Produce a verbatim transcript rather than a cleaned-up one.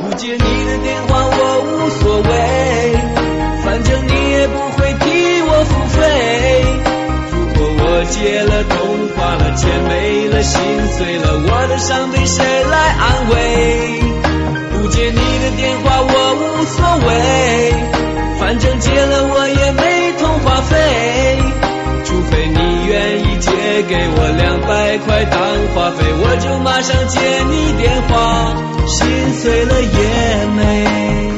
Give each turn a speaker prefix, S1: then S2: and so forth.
S1: 不接你的电话我无所谓，反正你也不会替我付费。如果我接了通话了，钱没了，心碎了，我的伤悲谁来安慰？不接你的电话我无所谓，反正接了我也没通话费。除非你愿意借给我两百块当话费，我就马上接你电话，心碎了也美。